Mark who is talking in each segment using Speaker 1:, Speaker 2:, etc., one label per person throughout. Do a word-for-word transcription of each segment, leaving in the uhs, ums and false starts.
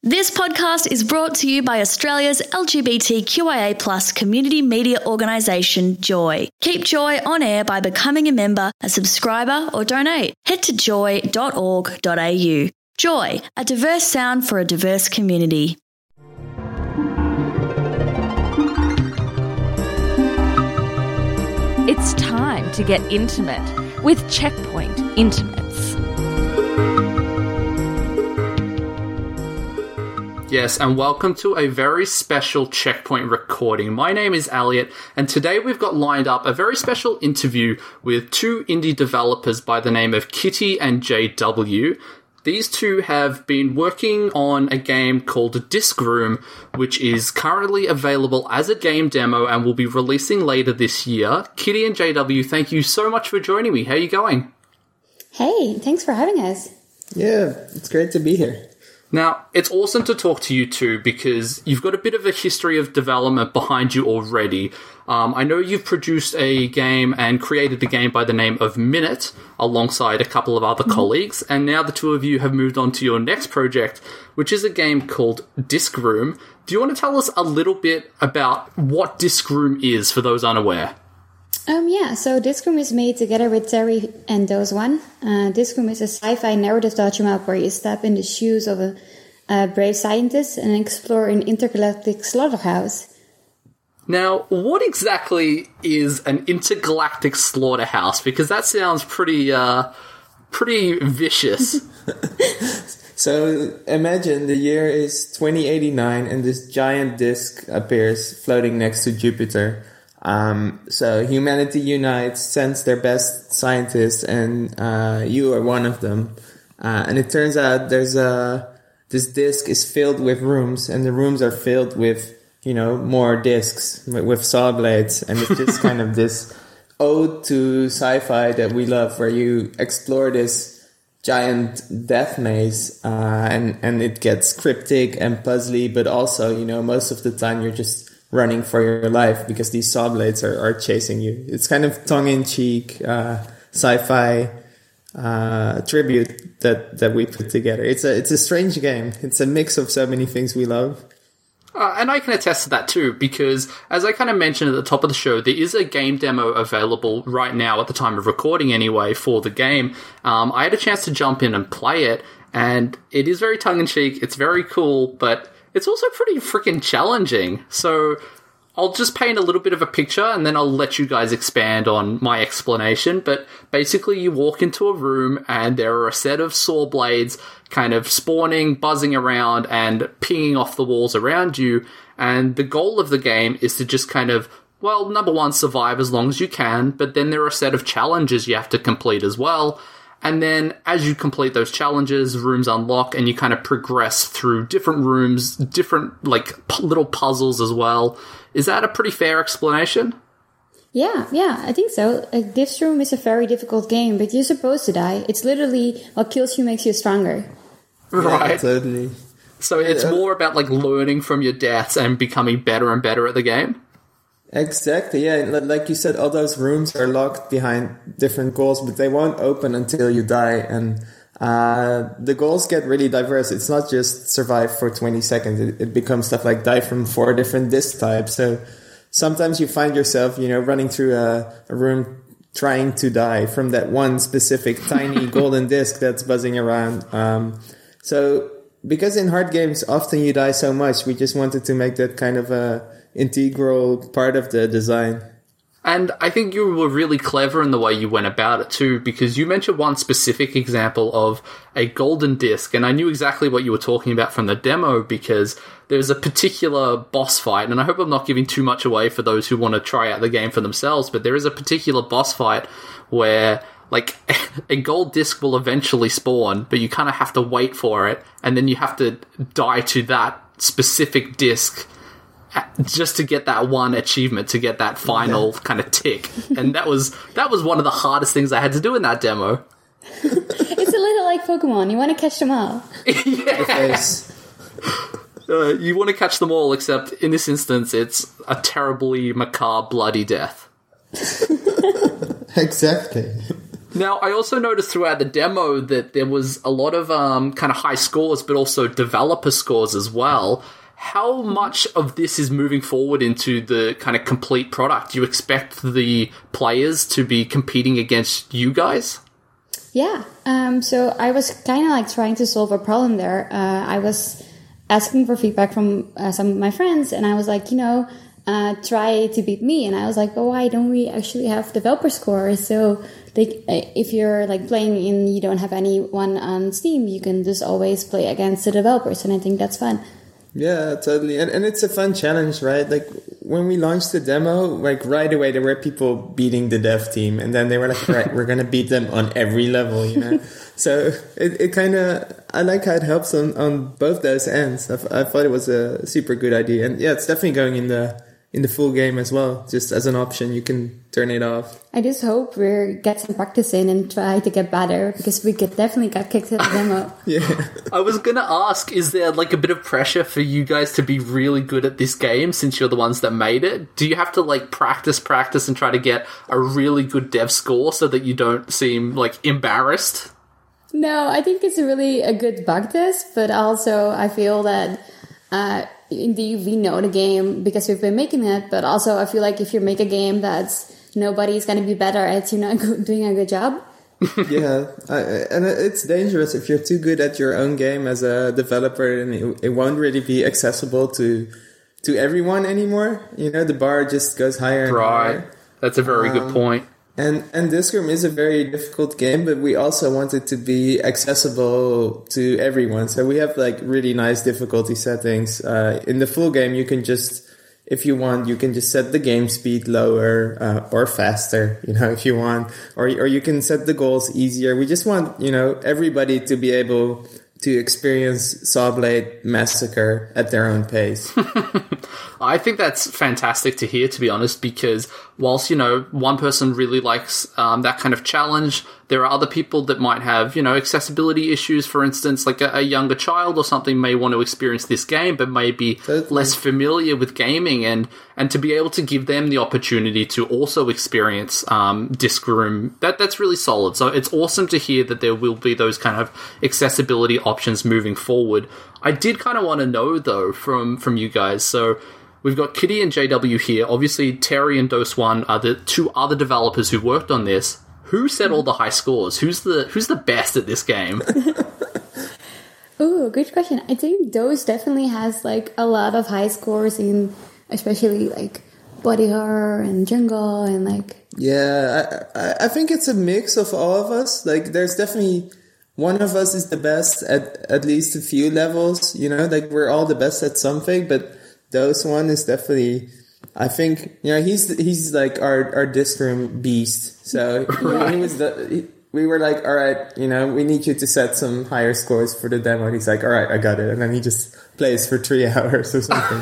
Speaker 1: This podcast is brought to you by Australia's L G B T Q I A plus community media organisation, Joy. Keep Joy on air by becoming a member, a subscriber or donate. Head to joy dot org dot a u. Joy, a diverse sound for a diverse community.
Speaker 2: It's time to get intimate with Checkpoint Intimates.
Speaker 3: Yes, and welcome to a very special Checkpoint recording. My name is Elliot, and today we've got lined up a very special interview with two indie developers by the name of Kitty and J W. These two have been working on a game called Disc Room, which is currently available as a game demo and will be releasing later this year. Kitty and J W, thank you so much for joining me. How are you going?
Speaker 4: Hey, thanks for having us.
Speaker 5: Yeah, it's great to be here.
Speaker 3: Now, it's awesome to talk to you two because you've got a bit of a history of development behind you already. Um, I know you've produced a game and created a game by the name of Minute alongside a couple of other mm-hmm. colleagues, and now the two of you have moved on to your next project, which is a game called Disc Room. Do you want to tell us a little bit about what Disc Room is for those unaware?
Speaker 4: Um, yeah, so Disc Room is made together with Terry and Dose One. Uh, Disc Room is a sci-fi narrative document where you step in the shoes of a, a brave scientist and explore an intergalactic slaughterhouse.
Speaker 3: Now, what exactly is an intergalactic slaughterhouse? Because that sounds pretty, uh, pretty vicious.
Speaker 5: So imagine the year is twenty eighty-nine and this giant disk appears floating next to Jupiter. Um, so humanity unites, sends their best scientists, and uh, you are one of them. Uh, and it turns out there's a this disk is filled with rooms, and the rooms are filled with you know more disks with, with saw blades, and it's just kind of this ode to sci-fi that we love, where you explore this giant death maze, uh, and and it gets cryptic and puzzly, but also you know most of the time you're just running for your life because these saw blades are, are chasing you. It's kind of tongue-in-cheek uh, sci-fi uh, tribute that, that we put together. It's a it's a strange game. It's a mix of so many things we love.
Speaker 3: Uh, and I can attest to that too, because as I kind of mentioned at the top of the show, there is a game demo available right now at the time of recording anyway for the game. Um, I had a chance to jump in and play it, and it is very tongue-in-cheek. It's very cool, but it's also pretty freaking challenging. So I'll just paint a little bit of a picture and then I'll let you guys expand on my explanation. But basically you walk into a room and there are a set of saw blades kind of spawning, buzzing around and pinging off the walls around you. And the goal of the game is to just kind of, well, number one, survive as long as you can. But then there are a set of challenges you have to complete as well. And then as you complete those challenges, rooms unlock and you kind of progress through different rooms, different like p- little puzzles as well. Is that a pretty fair explanation?
Speaker 4: Yeah, yeah, I think so. Uh, Disc Room is a very difficult game, but you're supposed to die. It's literally what kills you makes you stronger.
Speaker 3: Right.
Speaker 5: Yeah, totally.
Speaker 3: So it's
Speaker 5: Yeah.
Speaker 3: more about like learning from your deaths and becoming better and better at the game?
Speaker 5: Exactly, yeah. Like you said, all those rooms are locked behind different goals, but they won't open until you die. And uh, the goals get really diverse. It's not just survive for twenty seconds. It, it becomes stuff like die from four different disc types. So sometimes you find yourself, you know, running through a, a room trying to die from that one specific tiny golden disc that's buzzing around. Um, so because in hard games, often you die so much, we just wanted to make that kind of a integral part of the design.
Speaker 3: And I think you were really clever in the way you went about it too, because you mentioned one specific example of a golden disc, and I knew exactly what you were talking about from the demo because there's a particular boss fight, and I hope I'm not giving too much away for those who want to try out the game for themselves, but there is a particular boss fight where like a gold disc will eventually spawn, but you kind of have to wait for it, and then you have to die to that specific disc just to get that one achievement, to get that final yeah. kind of tick. And that was that was one of the hardest things I had to do in that demo.
Speaker 4: It's a little like Pokemon. You want to catch them all.
Speaker 3: Yes. Uh, you want to catch them all, except in this instance, it's a terribly macabre, bloody death.
Speaker 5: Exactly.
Speaker 3: Now, I also noticed throughout the demo that there was a lot of um, kind of high scores, but also developer scores as well. How much of this is moving forward into the kind of complete product? Do you expect the players to be competing against you guys?
Speaker 4: Yeah. Um, so I was kind of like trying to solve a problem there. Uh, I was asking for feedback from uh, some of my friends, and I was like, you know, uh, try to beat me. And I was like, oh, why don't we actually have developer scores? So they, if you're like playing and you don't have anyone on Steam, you can just always play against the developers. And I think that's fun.
Speaker 5: Yeah, totally. And and it's a fun challenge, right? Like when we launched the demo, like right away there were people beating the dev team, and then they were like, right, we're going to beat them on every level, you know? So it, it kind of, I like how it helps on, on both those ends. I, I thought it was a super good idea. And yeah, it's definitely going in the in the full game as well. Just as an option, you can turn it off.
Speaker 4: I just hope we get some practice in and try to get better, because we could definitely got kicked in the demo.
Speaker 5: Yeah.
Speaker 3: I was going to ask, is there like a bit of pressure for you guys to be really good at this game since you're the ones that made it? Do you have to like practice, practice and try to get a really good dev score so that you don't seem like embarrassed?
Speaker 4: No, I think it's really a good bug test, but also I feel that uh, indeed we know the game because we've been making it, but also I feel like if you make a game that's nobody's going to be better at, you're not doing a good job.
Speaker 5: Yeah, I, and it's dangerous if you're too good at your own game as a developer, and it, it won't really be accessible to to everyone anymore. You know, the bar just goes higher and
Speaker 3: right.
Speaker 5: higher.
Speaker 3: That's a very um, good point.
Speaker 5: And and Discroom is a very difficult game, but we also want it to be accessible to everyone. So we have like really nice difficulty settings. Uh, in the full game, you can just, if you want, you can just set the game speed lower uh, or faster, you know, if you want, or or you can set the goals easier. We just want, you know, everybody to be able to experience Sawblade Massacre at their own pace.
Speaker 3: I think that's fantastic to hear, to be honest, because whilst, you know, one person really likes um, that kind of challenge, there are other people that might have, you know, accessibility issues. For instance, like a, a younger child or something may want to experience this game, but may be totally. less familiar with gaming, and, and to be able to give them the opportunity to also experience um, Discroom, that, that's really solid. So it's awesome to hear that there will be those kind of accessibility options moving forward. I did kind of want to know, though, from, from you guys, so we've got Kitty and J W here. Obviously, Terry and Dose One are the two other developers who worked on this. Who set all the high scores? Who's the who's the best at this game?
Speaker 4: Ooh, good question. I think Dose definitely has like a lot of high scores in, especially like body horror and jungle and like.
Speaker 5: Yeah, I I think it's a mix of all of us. Like, there's definitely one of us is the best at at least a few levels. You know, like we're all the best at something, but Dose One is definitely, I think, you know, he's he's like our our Discroom beast. So yeah. he was the. He, we were like, all right, you know, we need you to set some higher scores for the demo. And he's like, all right, I got it. And then he just plays for three hours or something.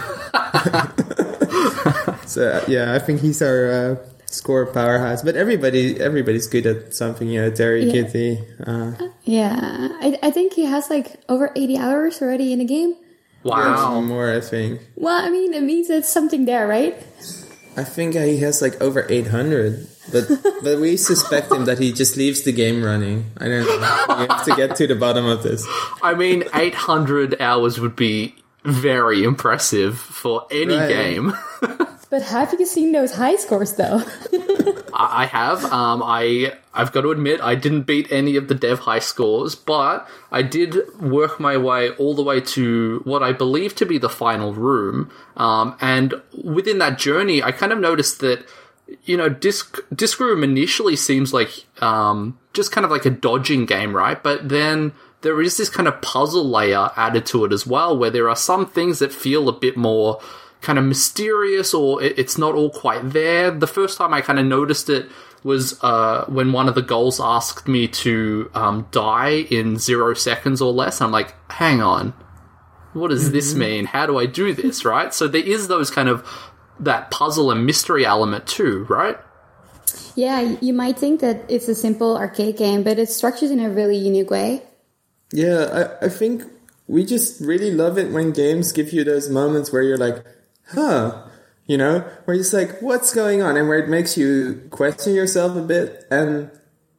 Speaker 5: So yeah, I think he's our uh, score powerhouse. But everybody, everybody's good at something. You know, Terry, yeah. Kitty. Uh,
Speaker 4: yeah, I I think he has like over eighty hours already in the game.
Speaker 3: Wow,
Speaker 5: more I think.
Speaker 4: Well, I mean, it means it's something there, right?
Speaker 5: I think he has like over eight hundred, but but we suspect him that he just leaves the game running. I don't know. We have to get to the bottom of this.
Speaker 3: I mean, eight hundred hours would be very impressive for any right. game.
Speaker 4: But have you seen those high scores, though?
Speaker 3: I have. Um, I, I've got to admit, I didn't beat any of the dev high scores, but I did work my way all the way to what I believe to be the final room. Um, and within that journey, I kind of noticed that, you know, Disc, Discroom initially seems like um, just kind of like a dodging game, right? But then there is this kind of puzzle layer added to it as well, where there are some things that feel a bit more kind of mysterious, or it's not all quite there. The first time I kind of noticed it was uh, when one of the goals asked me to um, die in zero seconds or less. I'm like, hang on, what does mm-hmm. this mean? How do I do this, right? So there is those kind of, that puzzle and mystery element too, right?
Speaker 4: Yeah, you might think that it's a simple arcade game, but it's structured in a really unique way.
Speaker 5: Yeah, I, I think we just really love it when games give you those moments where you're like, huh, you know, where you're just like, what's going on? And where it makes you question yourself a bit. And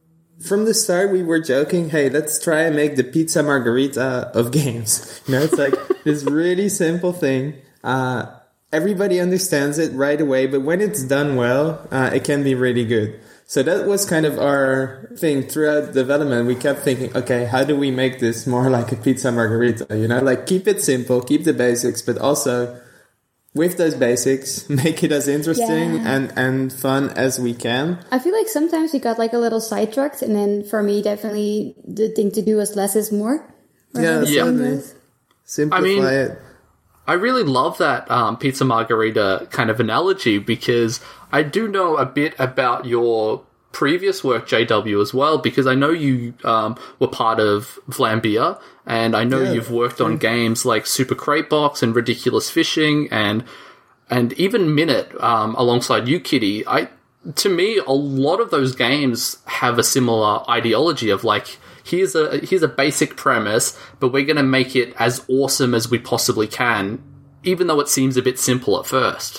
Speaker 5: from the start, we were joking, hey, let's try and make the pizza margarita of games. You know, it's like this really simple thing. Uh, everybody understands it right away, but when it's done well, uh, it can be really good. So that was kind of our thing throughout development. We kept thinking, okay, how do we make this more like a pizza margarita? You know, like keep it simple, keep the basics, but also with those basics, make it as interesting
Speaker 4: Yeah.
Speaker 5: and, and fun as we can.
Speaker 4: I feel like sometimes we got like a little sidetracked, and then for me, definitely the thing to do is less is more.
Speaker 5: Yeah,
Speaker 4: Right?
Speaker 5: certainly.
Speaker 4: So-
Speaker 5: Simplify
Speaker 3: I mean,
Speaker 5: it.
Speaker 3: I really love that um, pizza margarita kind of analogy, because I do know a bit about your previous work, J W, as well, because I know you um, were part of Vlambeer, and I know
Speaker 5: Yeah.
Speaker 3: you've worked on games like Super Crate Box and Ridiculous Fishing, and and even Minute um, alongside you, Kitty. I to me, a lot of those games have a similar ideology of like, here's a here's a basic premise, but we're going to make it as awesome as we possibly can, even though it seems a bit simple at first.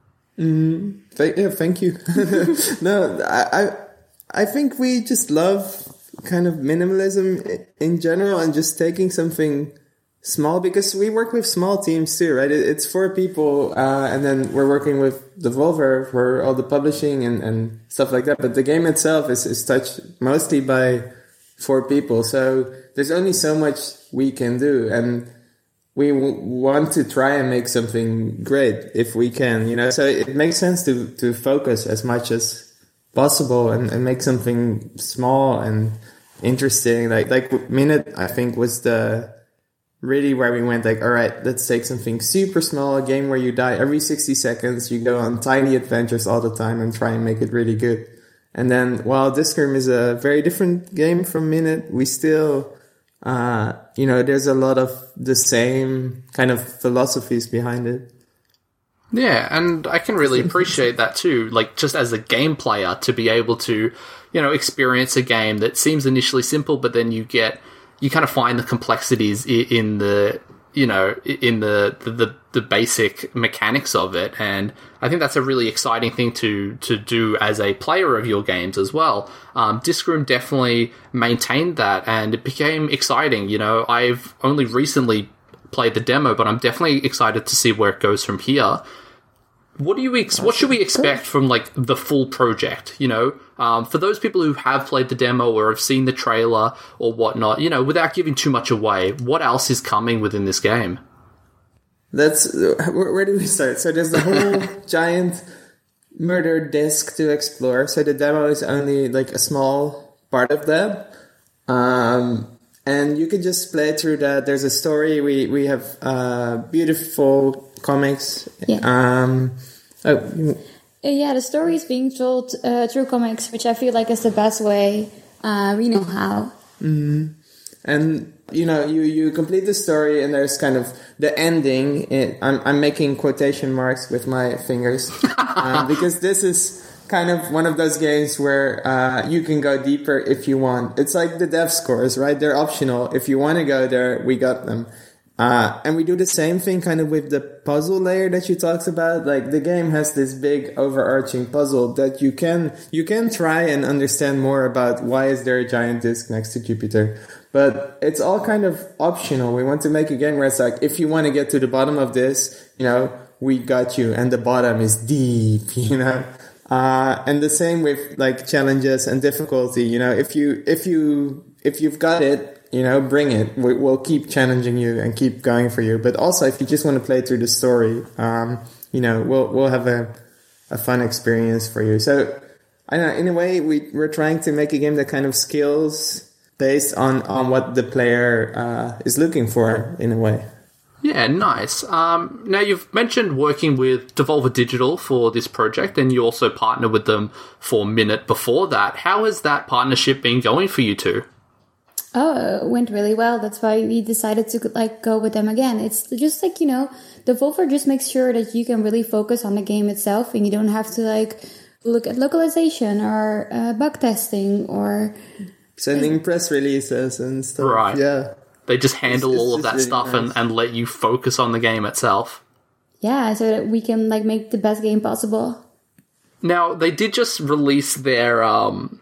Speaker 5: Th- yeah, thank you. No, I, I I think we just love kind of minimalism i- in general and just taking something small, because we work with small teams too, right? It, it's four people, uh, and then we're working with Devolver for all the publishing and, and stuff like that. But the game itself is, is touched mostly by four people. So there's only so much we can do. And we w- want to try and make something great if we can, you know, so it makes sense to, to focus as much as possible and, and make something small and interesting. Like, like Minute, I think, was the really where we went like, all right, let's take something super small, a game where you die every sixty seconds, you go on tiny adventures all the time and try and make it really good. And then while Discrim is a very different game from Minute, we still, uh, you know, there's a lot of the same kind of philosophies behind it.
Speaker 3: Yeah, and I can really appreciate that too. Like, just as a game player, to be able to, you know, experience a game that seems initially simple, but then you get, you kind of find the complexities i- in the, you know, i- in the, the, the, the basic mechanics of it. And I think that's a really exciting thing to, to do as a player of your games as well. Um, Disc Room definitely maintained that, and it became exciting. You know, I've only recently played the demo, but I'm definitely excited to see where it goes from here. What do you ex- what should we expect from like the full project? You know, um, for those people who have played the demo or have seen the trailer or whatnot, you know, without giving too much away, what else is coming within this game?
Speaker 5: That's where, where do we start? So there's the whole giant murder disc to explore. So the demo is only like a small part of that. Um, and you can just play through that. There's a story. We, we have, uh, beautiful comics.
Speaker 4: Yeah.
Speaker 5: Um, oh,
Speaker 4: Uh, yeah, the story is being told uh, through comics, which I feel like is the best way uh, we know how.
Speaker 5: and you know, you, you complete the story, and there's kind of the ending. It, I'm I'm making quotation marks with my fingers uh, because this is kind of one of those games where uh, you can go deeper if you want. It's like the dev scores, right? They're optional. If you want to go there, we got them. Uh, and we do the same thing kind of with the puzzle layer that you talked about. Like, the game has this big overarching puzzle that you can, you can try and understand more about why is there a giant disk next to Jupiter. But it's all kind of optional. We want to make a game where it's like, if you want to get to the bottom of this, you know, we got you. And the bottom is deep, you know. Uh, and the same with like challenges and difficulty. You know, if you, if you, if you've got it, you know, bring it. We, we'll keep challenging you and keep going for you. But also, if you just want to play through the story, um, you know, we'll we'll have a a fun experience for you. So, I don't know, in a way, we we're trying to make a game that kind of scales based on on what the player uh, is looking for, in a way.
Speaker 3: Yeah, nice. Um, now, you've mentioned working with Devolver Digital for this project, and you also partnered with them for Minute before that. How has that partnership been going for you two?
Speaker 4: Oh, it went really well. That's why we decided to like go with them again. It's just like, you know, Devolver just makes sure that you can really focus on the game itself, and you don't have to like look at localization or uh, bug testing or
Speaker 5: sending press releases and stuff.
Speaker 3: Right.
Speaker 5: Yeah.
Speaker 3: They just handle
Speaker 5: It's- it's
Speaker 3: all of
Speaker 5: just
Speaker 3: that
Speaker 5: really
Speaker 3: stuff
Speaker 5: nice.
Speaker 3: and, and let you focus on the game itself.
Speaker 4: yeah, so that we can like make the best game possible.
Speaker 3: Now, they did just release their um,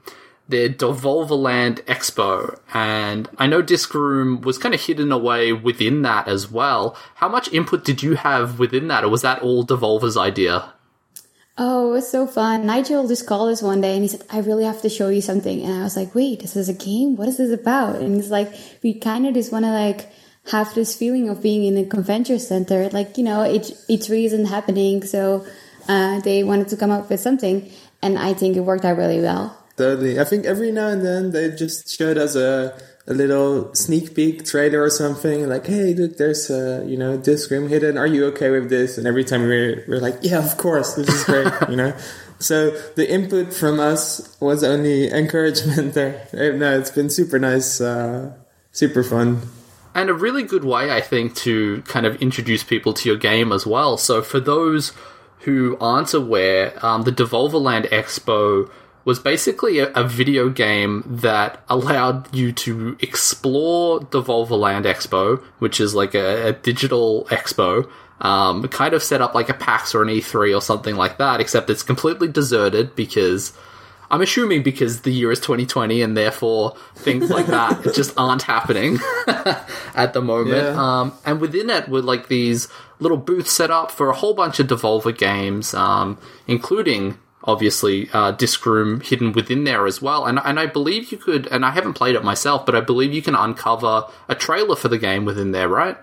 Speaker 3: their Devolverland Expo, and I know Disc Room was kind of hidden away within that as well. How much input did you have within that, or was that all Devolver's idea?
Speaker 4: Oh, it was so fun. Nigel just called us one day and he said, I really have to show you something. And I was like, wait, this is a game? What is this about? And it's like, we kind of just want to like have this feeling of being in a convention center. Like, you know, each, each isn't happening. So uh, they wanted to come up with something. And I think it worked out really well.
Speaker 5: Totally. I think every now and then they just showed us a, a little sneak peek trailer or something. Like, hey, look, there's a, you know, Disc Room hidden. Are you okay with this? And every time we're, we're like, yeah, of course, this is great, you know. So the input from us was only encouragement there. No, it's been super nice, uh, super fun.
Speaker 3: And a really good way, I think, to kind of introduce people to your game as well. So for those who aren't aware, um, the Devolverland Expo was basically a, a video game that allowed you to explore Devolverland Expo, which is like a, a digital expo, um, kind of set up like a PAX or an E three or something like that, except it's completely deserted because, I'm assuming because the year is twenty twenty and therefore things like that just aren't happening at the moment.
Speaker 5: Yeah.
Speaker 3: Um, and within it were like these little booths set up for a whole bunch of Devolver games, um, including obviously uh, Disc Room hidden within there as well. And, and I believe you could, and I haven't played it myself, but I believe you can uncover a trailer for the game within there, right?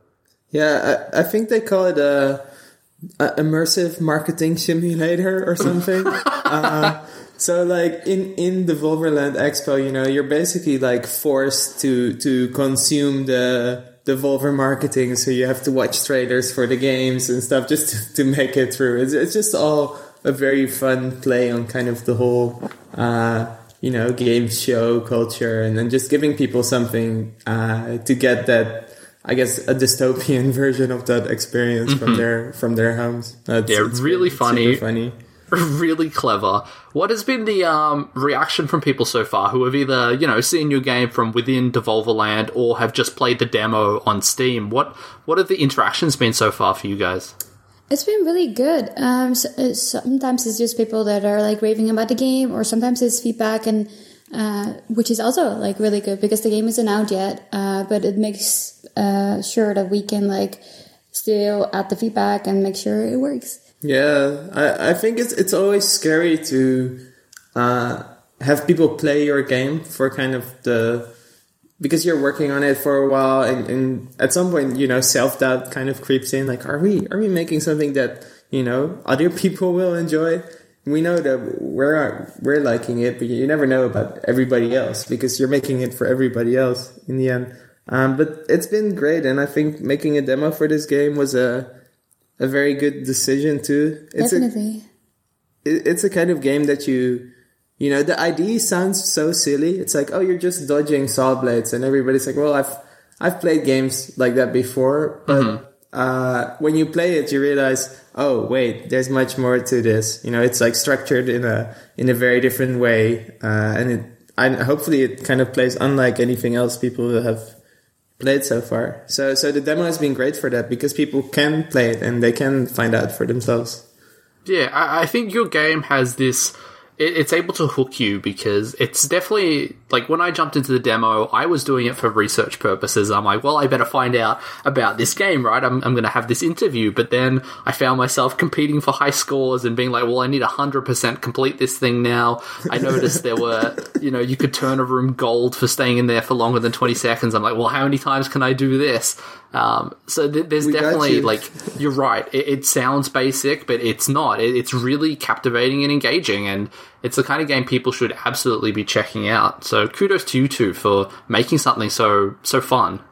Speaker 5: Yeah, I, I think they call it a, a immersive marketing simulator or something. uh, so like in, in the Devolverland Expo, you know, you're basically like forced to, to consume the Devolver marketing. So you have to watch trailers for the games and stuff just to, to make it through. It's, it's just all a very fun play on kind of the whole, uh, you know, game show culture, and then just giving people something uh, to get that, I guess, a dystopian version of that experience mm-hmm. from their from their homes. That's,
Speaker 3: yeah,
Speaker 5: it's
Speaker 3: really funny,
Speaker 5: super funny,
Speaker 3: really clever. What has been the um, reaction from people so far who have either, you know, seen your game from within Devolverland or have just played the demo on Steam? What what have the interactions been so far for you guys?
Speaker 4: It's been really good. Um, so, sometimes it's just people that are like raving about the game, or sometimes it's feedback, and uh, which is also like really good because the game isn't out yet. Uh, but it makes uh, sure that we can like still add the feedback and make sure it works.
Speaker 5: Yeah, I, I think it's it's always scary to uh, have people play your game for kind of the. Because you're working on it for a while, and, and at some point, you know, self-doubt kind of creeps in. Like, are we are we making something that, you know, other people will enjoy? We know that we're we're liking it, but you never know about everybody else because you're making it for everybody else in the end. Um, but it's been great, and I think making a demo for this game was a a very good decision too. It's
Speaker 4: Definitely.
Speaker 5: A, it, it's a kind of game that you. You know, the idea sounds so silly. It's like, oh, you're just dodging saw blades. And everybody's like, well, I've I've played games like that before. But mm-hmm. uh, when you play it, you realize, oh, wait, there's much more to this. You know, it's like structured in a in a very different way. Uh, and it, I, hopefully it kind of plays unlike anything else people have played so far. So, so the demo has been great for that because people can play it and they can find out for themselves.
Speaker 3: Yeah, I, I think your game has this... It's able to hook you because it's definitely, like, when I jumped into the demo, I was doing it for research purposes. I'm like, well, I better find out about this game, right? I'm, I'm going to have this interview. But then I found myself competing for high scores and being like, well, I need one hundred percent complete this thing now. I noticed there were, you know, you could turn a room gold for staying in there for longer than twenty seconds. I'm like, well, how many times can I do this? Um, so th- there's
Speaker 5: we
Speaker 3: definitely, like, you're right. It, it sounds basic, but it's not. It, it's really captivating and engaging, and it's the kind of game people should absolutely be checking out. So kudos to you two for making something so so fun.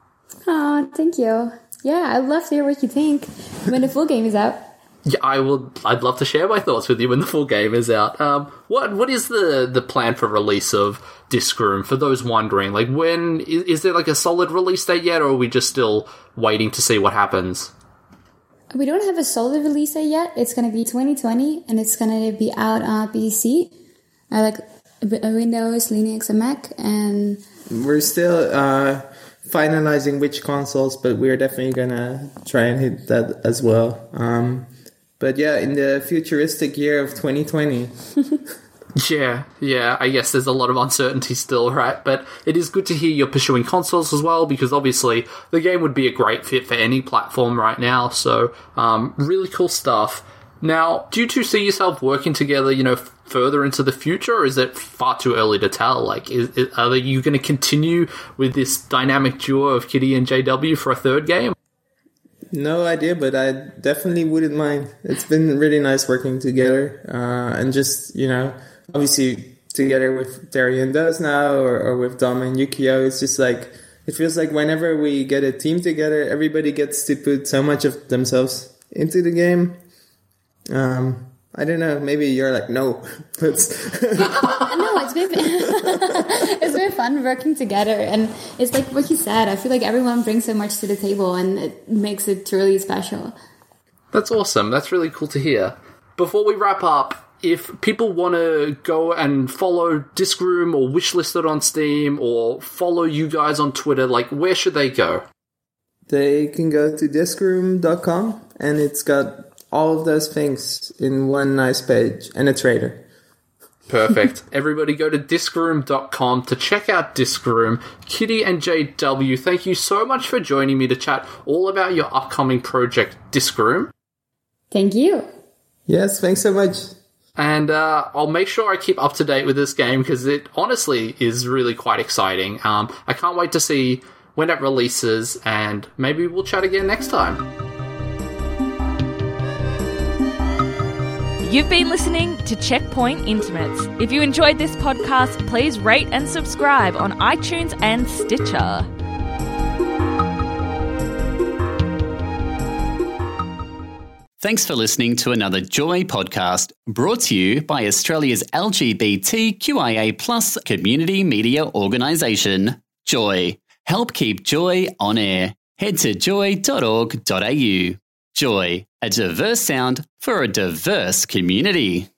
Speaker 4: Oh, thank you. Yeah, I'd love to hear what you think when the full game is out.
Speaker 3: Yeah, I will. I'd love to share my thoughts with you when the full game is out. Um, what what is the, the plan for release of Disc Room? For those wondering, like, when is, is there like a solid release date yet, or are we just still waiting to see what happens?
Speaker 4: We don't have a solid release date yet. It's going to be twenty twenty, and it's going to be out on P C, uh, like Windows, Linux, and Mac. And
Speaker 5: we're still uh, finalizing which consoles, but we're definitely going to try and hit that as well. Um, but yeah, in the futuristic year of twenty twenty.
Speaker 3: Yeah, yeah, I guess there's a lot of uncertainty still, right? But it is good to hear you're pursuing consoles as well, because obviously the game would be a great fit for any platform right now, so um, really cool stuff. Now, do you two see yourself working together, you know, further into the future, or is it far too early to tell? Like, is, is, are you going to continue with this dynamic duo of Kitty and J W for a third game?
Speaker 5: No idea, but I definitely wouldn't mind. It's been really nice working together, uh, and just, you know, obviously together with Terry and Does now, or, or with Dom and Yukio, it's just like, it feels like whenever we get a team together, everybody gets to put so much of themselves into the game. Um, I don't know, maybe you're like, no.
Speaker 4: No, it's been it's been fun working together, and it's like what you said, I feel like everyone brings so much to the table, and it makes it truly special.
Speaker 3: That's awesome. That's really cool to hear. Before we wrap up, if people want to go and follow Disc Room or wishlist it on Steam or follow you guys on Twitter, like, where should they go?
Speaker 5: They can go to disc room dot com, and it's got all of those things in one nice page, and a trader.
Speaker 3: Perfect. Everybody go to disc room dot com to check out Disc Room. Kitty and J W, thank you so much for joining me to chat all about your upcoming project, Disc Room.
Speaker 4: Thank you.
Speaker 5: Yes, thanks so much.
Speaker 3: And uh, I'll make sure I keep up to date with this game, because it honestly is really quite exciting. Um, I can't wait to see when it releases, and maybe we'll chat again next time.
Speaker 2: You've been listening to Checkpoint Intimates. If you enjoyed this podcast, please rate and subscribe on iTunes and Stitcher.
Speaker 6: Thanks for listening to another Joy podcast, brought to you by Australia's L G B T Q I A plus community media organisation, Joy. Help keep Joy on air. Head to joy dot org dot a u. Joy, a diverse sound for a diverse community.